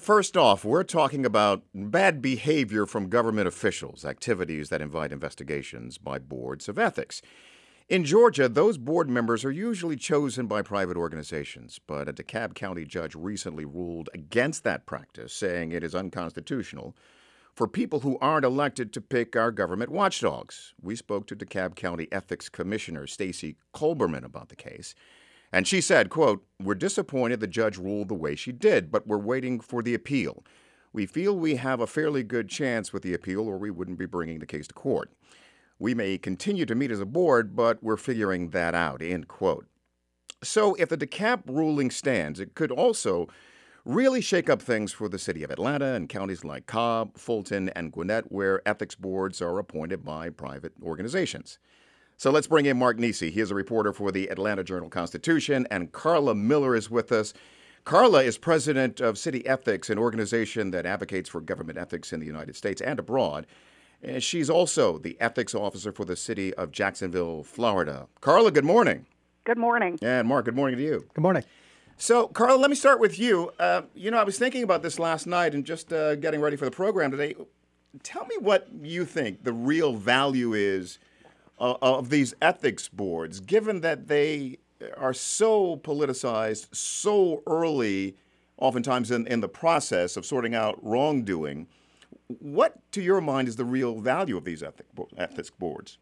first off, we're talking about bad behavior from government officials, activities that invite investigations by boards of ethics. In Georgia, those board members are usually chosen by private organizations, but a DeKalb County judge recently ruled against that practice, saying it is unconstitutional for people who aren't elected to pick our government watchdogs. We spoke to DeKalb County Ethics Commissioner Stacy Kolberman about the case. And she said, quote, "We're disappointed the judge ruled the way she did, but we're waiting for the appeal. We feel we have a fairly good chance with the appeal or we wouldn't be bringing the case to court. We may continue to meet as a board, but we're figuring that out," end quote. So if the DeKalb ruling stands, it could also really shake up things for the city of Atlanta and counties like Cobb, Fulton, and Gwinnett, where ethics boards are appointed by private organizations. So let's bring in Mark Nisi. He is a reporter for the Atlanta Journal-Constitution, and Carla Miller is with us. Carla is president of City Ethics, an organization that advocates for government ethics in the United States and abroad. And she's also the ethics officer for the city of Jacksonville, Florida. Carla, good morning. Good morning. And Mark, good morning to you. Good morning. So, Carla, let me start with you. I was thinking about this last night and just getting ready for the program today. Tell me what you think the real value is of these ethics boards, given that they are so politicized so early, oftentimes in the process of sorting out wrongdoing. What, to your mind, is the real value of these ethics boards?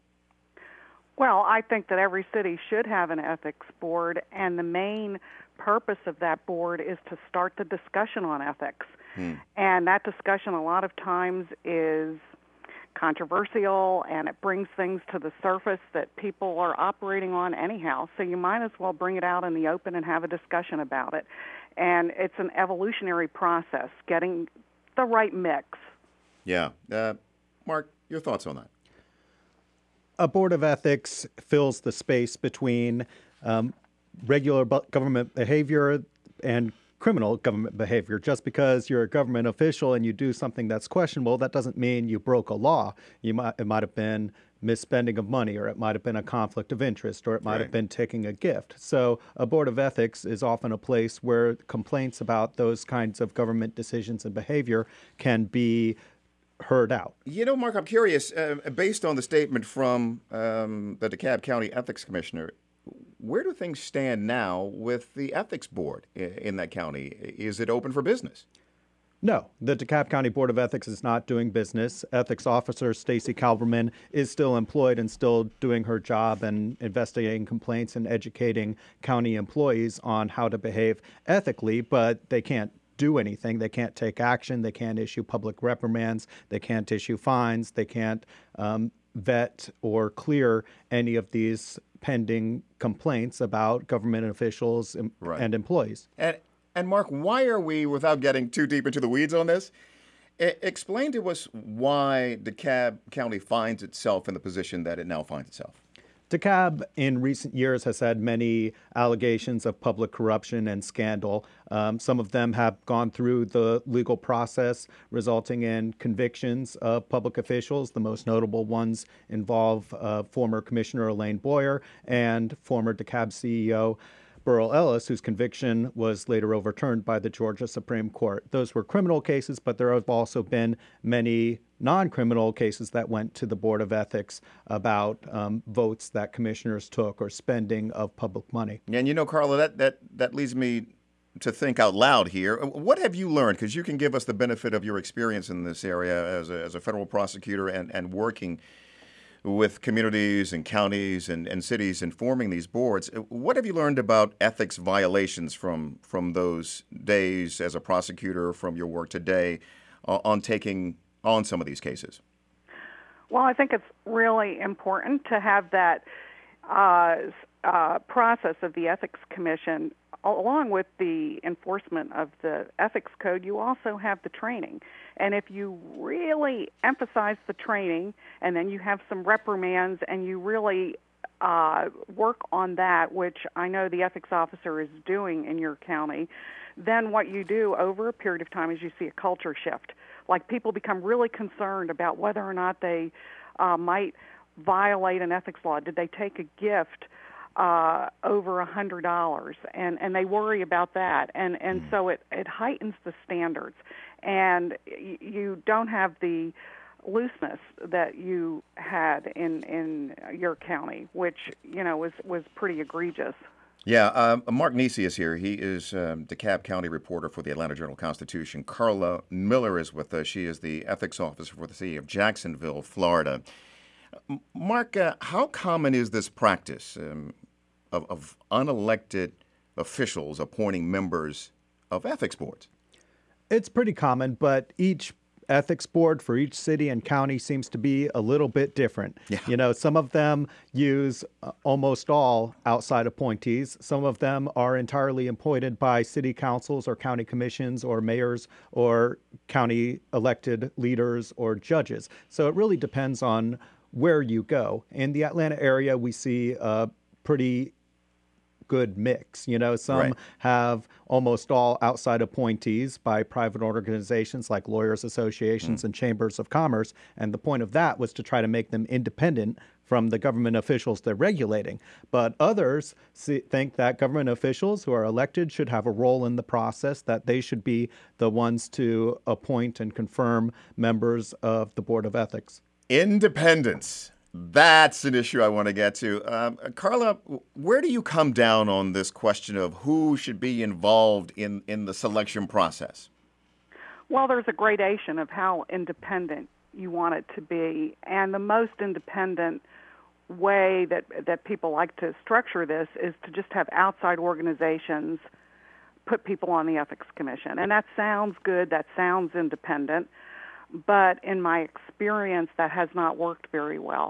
Well, I think that every city should have an ethics board, and the main purpose of that board is to start the discussion on ethics. And that discussion a lot of times is controversial, and it brings things to the surface that people are operating on anyhow. So you might as well bring it out in the open and have a discussion about it. And it's an evolutionary process, getting the right mix. Yeah. Mark, your thoughts on that? A board of ethics fills the space between regular government behavior and criminal government behavior. Just because you're a government official and you do something that's questionable, that doesn't mean you broke a law. It might have been misspending of money, or it might have been a conflict of interest, or it might have been taking a gift. So a board of ethics is often a place where complaints about those kinds of government decisions and behavior can be heard out. Mark, I'm curious, based on the statement from the DeKalb County Ethics Commissioner, where do things stand now with the ethics board in that county? Is it open for business? No, the DeKalb County Board of Ethics is not doing business. Ethics officer Stacy Kolberman is still employed and still doing her job and investigating complaints and educating county employees on how to behave ethically, but they can't do anything. They can't take action. They can't issue public reprimands. They can't issue fines. They can't vet or clear any of these pending complaints about government officials and employees. And Mark, why are we, without getting too deep into the weeds on this, explain to us why DeKalb County finds itself in the position that it now finds itself. DeKalb in recent years has had many allegations of public corruption and scandal. Some of them have gone through the legal process, resulting in convictions of public officials. The most notable ones involve former Commissioner Elaine Boyer and former DeKalb CEO Burl Ellis, whose conviction was later overturned by the Georgia Supreme Court. Those were criminal cases, but there have also been many non-criminal cases that went to the Board of Ethics about votes that commissioners took or spending of public money. And Carla, that leads me to think out loud here. What have you learned? Because you can give us the benefit of your experience in this area as a federal prosecutor and working with communities and counties and cities and forming these boards. What have you learned about ethics violations from those days as a prosecutor, from your work today on taking on some of these cases? Well, I think it's really important to have that process of the Ethics Commission. Along with the enforcement of the ethics code, you also have the training. And if you really emphasize the training and then you have some reprimands and you really work on that, which I know the ethics officer is doing in your county, then what you do over a period of time is you see a culture shift. Like, people become really concerned about whether or not they might violate an ethics law. Did they take a gift? over $100, and they worry about that, and so it heightens the standards, and you don't have the looseness that you had in your county, which was pretty egregious. Yeah, Mark Nisi is here. He is DeKalb County reporter for the Atlanta Journal-Constitution. Carla Miller is with us. She is the ethics officer for the city of Jacksonville, Florida. Mark, how common is this practice of unelected officials appointing members of ethics boards? It's pretty common, but each ethics board for each city and county seems to be a little bit different. Yeah. Some of them use almost all outside appointees. Some of them are entirely appointed by city councils or county commissions or mayors or county elected leaders or judges. So it really depends on where you go. In the Atlanta area, we see a pretty good mix. Some Right. have almost all outside appointees by private organizations like lawyers associations and chambers of commerce. And the point of that was to try to make them independent from the government officials they're regulating. But others think that government officials who are elected should have a role in the process, that they should be the ones to appoint and confirm members of the Board of Ethics. Independence. That's an issue I want to get to. Carla, where do you come down on this question of who should be involved in the selection process? Well, there's a gradation of how independent you want it to be, and the most independent way that people like to structure this is to just have outside organizations put people on the Ethics Commission. And that sounds good, that sounds independent, but in my experience, that has not worked very well.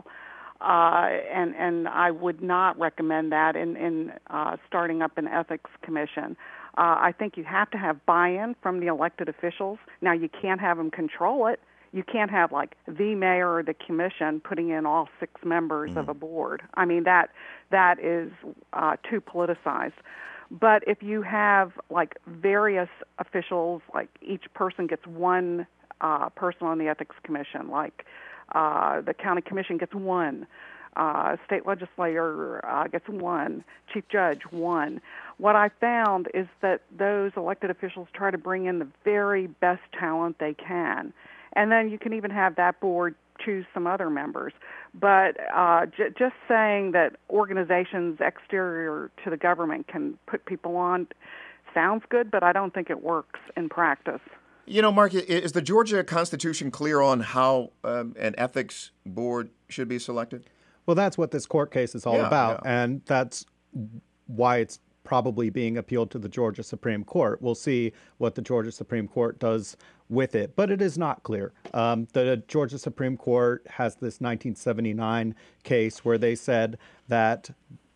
And I would not recommend that in starting up an ethics commission. I think you have to have buy-in from the elected officials. Now, you can't have them control it. You can't have, like, the mayor or the commission putting in all 6 members of a board. I mean, that is too politicized. But if you have, like, various officials, like each person gets one person on the Ethics Commission, like the county commission gets one, state legislator gets one, chief judge one. What I found is that those elected officials try to bring in the very best talent they can. And then you can even have that board choose some other members. But just saying that organizations exterior to the government can put people on sounds good, but I don't think it works in practice. Mark, is the Georgia Constitution clear on how an ethics board should be selected? Well, that's what this court case is all about, yeah. and that's why it's probably being appealed to the Georgia Supreme Court. We'll see what the Georgia Supreme Court does with it, but it is not clear. The Georgia Supreme Court has this 1979 case where they said that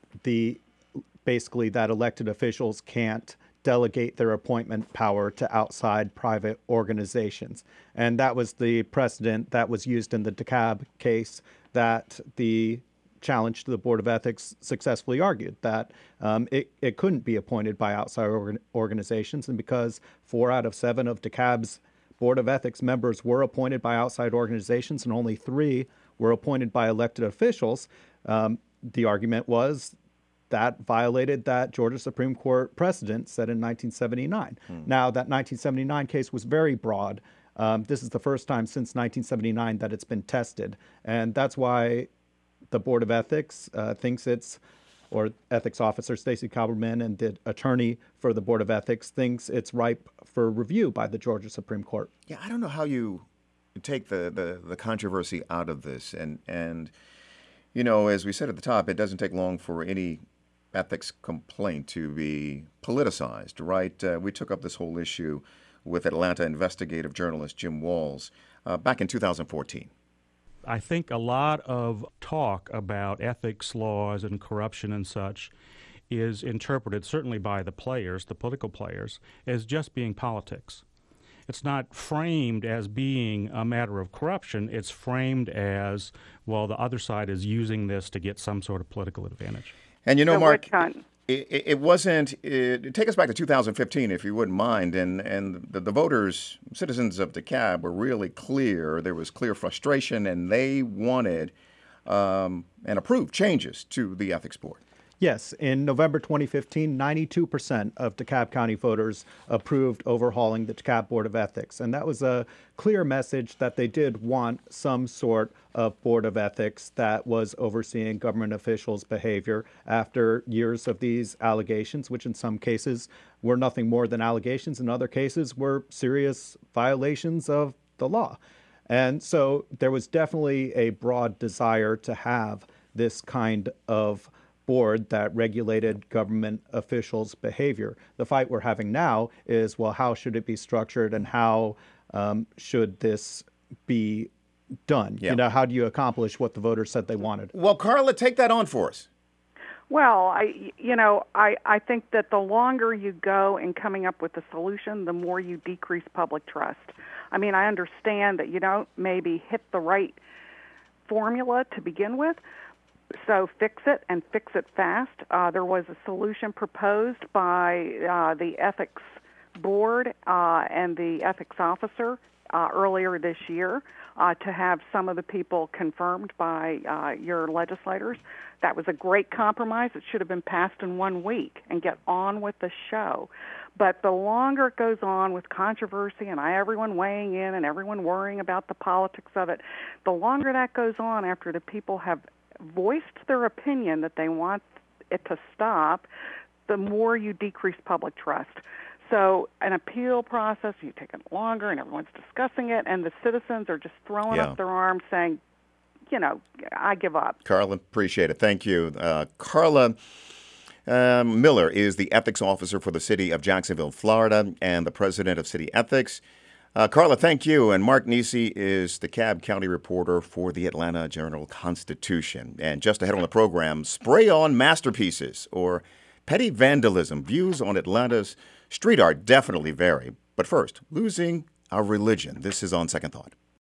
basically that elected officials can't delegate their appointment power to outside private organizations. And that was the precedent that was used in the DeKalb case that the challenge to the Board of Ethics successfully argued, that it couldn't be appointed by outside organizations. And because 4 out of 7 of DeKalb's Board of Ethics members were appointed by outside organizations and only 3 were appointed by elected officials, the argument was that violated that Georgia Supreme Court precedent set in 1979. Now, that 1979 case was very broad. This is the first time since 1979 that it's been tested. And that's why the Board of Ethics thinks or ethics officer Stacey Kauberman and the attorney for the Board of Ethics thinks it's ripe for review by the Georgia Supreme Court. Yeah, I don't know how you take the controversy out of this. And as we said at the top, it doesn't take long for any ethics complaint to be politicized, right? We took up this whole issue with Atlanta investigative journalist Jim Walls back in 2014. I think a lot of talk about ethics laws and corruption and such is interpreted, certainly by the players, the political players, as just being politics. It's not framed as being a matter of corruption. It's framed as, well, the other side is using this to get some sort of political advantage. And Mark, it wasn't. Take us back to 2015, if you wouldn't mind. And the voters, citizens of DeKalb, were really clear. There was clear frustration, and they wanted and approved changes to the ethics board. Yes, in November 2015, 92% of DeKalb County voters approved overhauling the DeKalb Board of Ethics. And that was a clear message that they did want some sort of Board of Ethics that was overseeing government officials' behavior after years of these allegations, which in some cases were nothing more than allegations, in other cases were serious violations of the law. And so there was definitely a broad desire to have this kind of board that regulated government officials' behavior. The fight we're having now is, well, how should it be structured and how should this be done? Yeah. You know, how do you accomplish what the voters said they wanted? Well, Carla, take that on for us. Well, I think that the longer you go in coming up with a solution, the more you decrease public trust. I mean, I understand that you don't maybe hit the right formula to begin with, so fix it and fix it fast. There was a solution proposed by the ethics board and the ethics officer earlier this year to have some of the people confirmed by your legislators. That was a great compromise. It should have been passed in 1 week and get on with the show. But the longer it goes on with controversy and everyone weighing in and everyone worrying about the politics of it, the longer that goes on after the people have voiced their opinion that they want it to stop, the more you decrease public trust. So an appeal process, you take it longer and everyone's discussing it, and the citizens are just throwing up their arms saying, you know, I give up. Carla, appreciate it. Thank you. Carla Miller is the ethics officer for the city of Jacksonville, Florida, and the president of City Ethics. Carla, thank you. And Mark Nisi is the DeKalb County reporter for the Atlanta Journal-Constitution. And just ahead on the program, spray-on masterpieces or petty vandalism. Views on Atlanta's street art definitely vary. But first, losing our religion. This is On Second Thought.